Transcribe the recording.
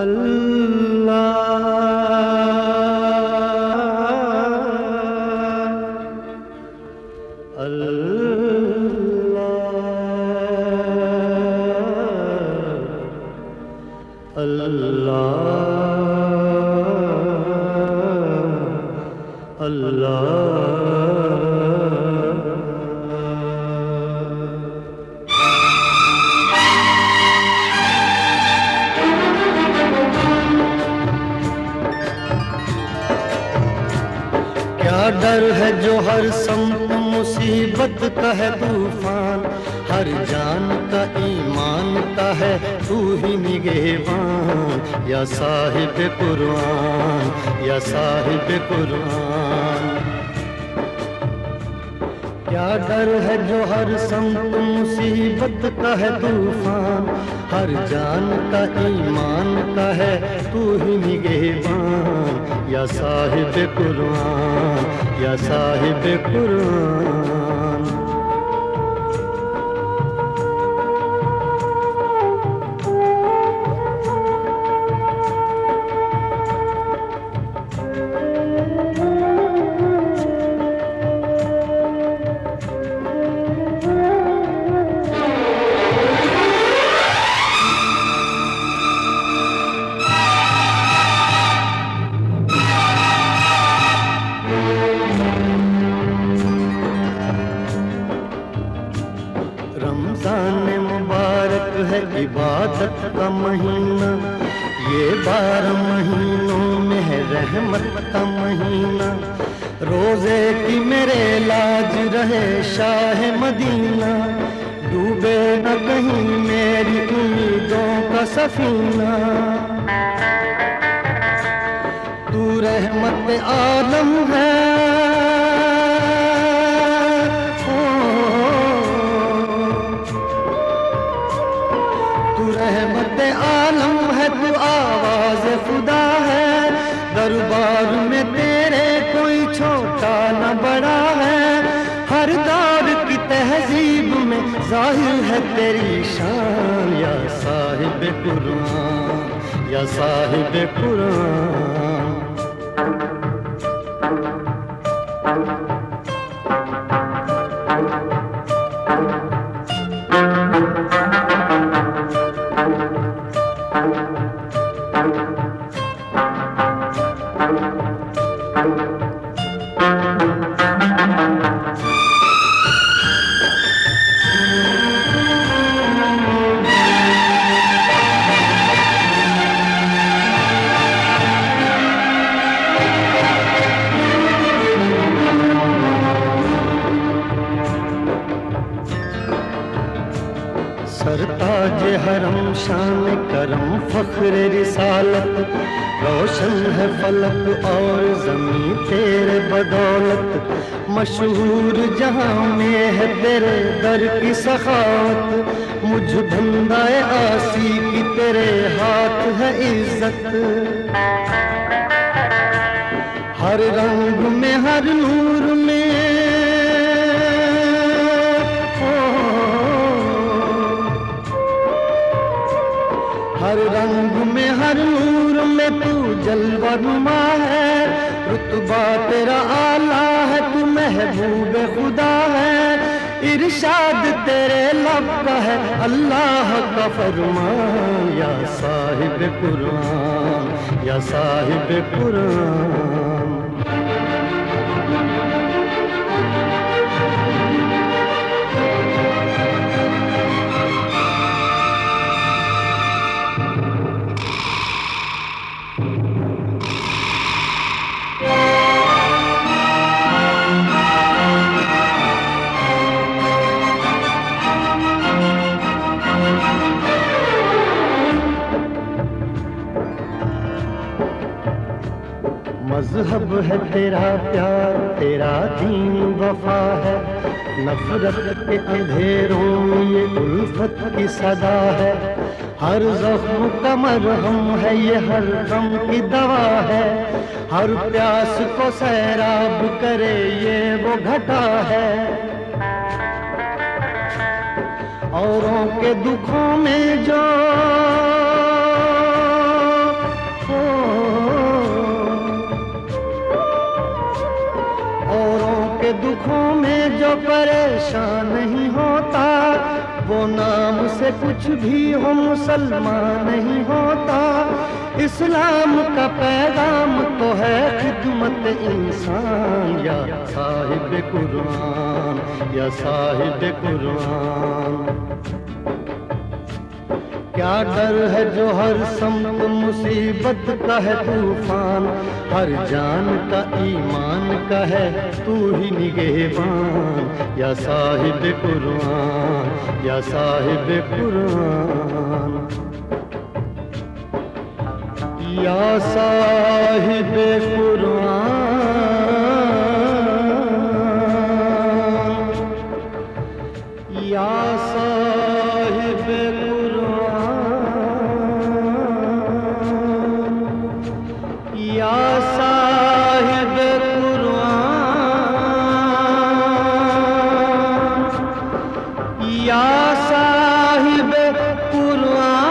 क्या डर है जो हर संत मुसीबत का है तूफान, हर जान का ईमान का है तू ही निगहबान, या साहिब कुरान, या साहिब कुरान। क्या डर है जो हर संत मुसीबत का है तूफान, हर जान का ईमान का है तू ही निगहबान, या साहिब कुरान, या साहिब कुरान। रमजान मुबारक है इबादत का महीना, ये 12 महीनों में है रहमत का महीना, रोजे की मेरे लाज रहे शाह मदीना, डूबे न कहीं मेरी उम्मीदों का सफीना। तू रहमत आलम है, रहमत आलम है, तू आवाज खुदा है, दरबार में तेरे कोई छोटा न बड़ा है, हर दौर की तहजीब में जाहिर है तेरी शान, या साहिब कुरान, या साहिब कुरान। सरताज हरम शान करम फख्र रिसालत, रोशन है फलक और ज़मीं तेरे बदौलत, मशहूर जहां में है तेरे दर की सखावत, मुझ बंदाए आसी की तेरे हाथ है इज्जत, हर रंग में हर नूर में, हर रंग में हर नूर में तू जलवा नुमा है, रुतबा तेरा आला है, तू महबूब खुदा है, इरशाद तेरे लब का है अल्लाह का फरमान, या साहिब कुरान, या साहिब कुरान। मज़हब है तेरा प्यार, तेरा दीन वफा है, नफरत के अंधेरों में ये उल्फत की सदा है, हर ज़ख्म का मरहम है ये, हर गम की दवा है, हर प्यास को सैराब करे ये वो घटा है, औरों के दुखों में जो दुखों में जो परेशान नहीं होता, वो नाम से कुछ भी हो मुसलमान नहीं होता। इस्लाम का पैगाम तो है खिदमत इंसान, या साहिब कुरान, या साहिब कुरान। क्या डर है जो हर समत मुसीबत का है तूफान, हर जान का ईमान का है तू ही निगहबान, या साहिब कुरान, या साहिब कुरान, या साहिब कुरान, या साहिब कुरान, या साहिब कुरान, या साहिब कुरान।